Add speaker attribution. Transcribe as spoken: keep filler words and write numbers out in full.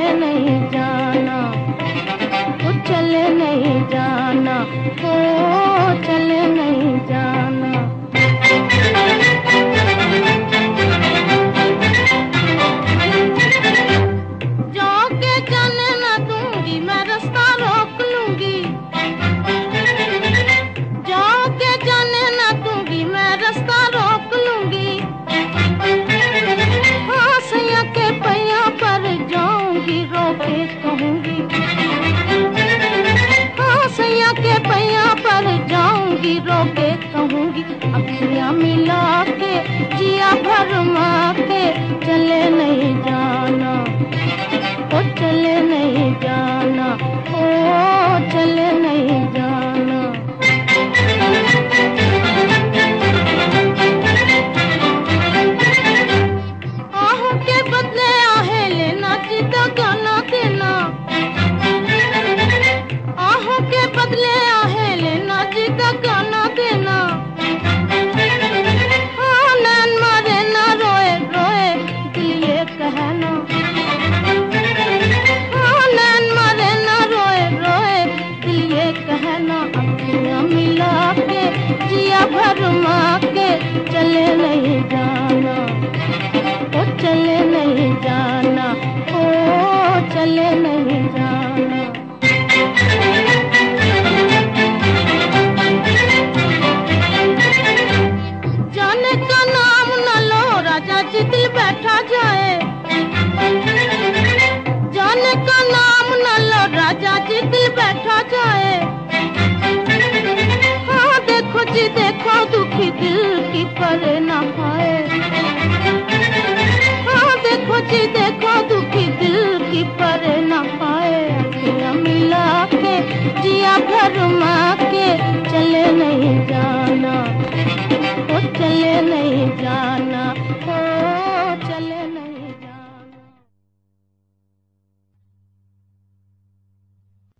Speaker 1: चले नहीं जाना, वो चले नहीं जाना, वो चले नहीं जाना। जाके जाने न दूंगी, मैं रास्ता रोक लूंगी। जाके जाने न दूंगी, मैं रास्ता रोक लूंगी। हाँ सैया के पैया पर जाऊंगी, रोके कहूंगी। हाँ सैया के पैया पर जाऊंगी, रोके कहूंगी। अखियां मिला के जिया भरमा के चले नहीं जाना, ओ चले नहीं जाना, ओ चले नहीं जाना। आहों के बदले आहे लेना, जिदा गाना देना। आहों के बदले आहे लेना, जिदा गाना देना। हाँ नैन मारे ना रोए रोए, दिल ये कहना। हाँ नैन मारे ना रोए रोए, दिल ये कहना। अखियां मिला के जिया भरमा के चले नहीं जाना, ओ चले नहीं जाना, ओ चले नहीं जाना। जाने का नाम न लो राजा जी, दिल बैठा जाए। जाने का नाम न लो राजा जी, दिल बैठा जाए। हाँ देखो जी देखो, दुखी दिल की परे न खाए। हाँ देखो जी देखो, दुखी दिल की परे न खाए। अखियां मिला के जिया भरमा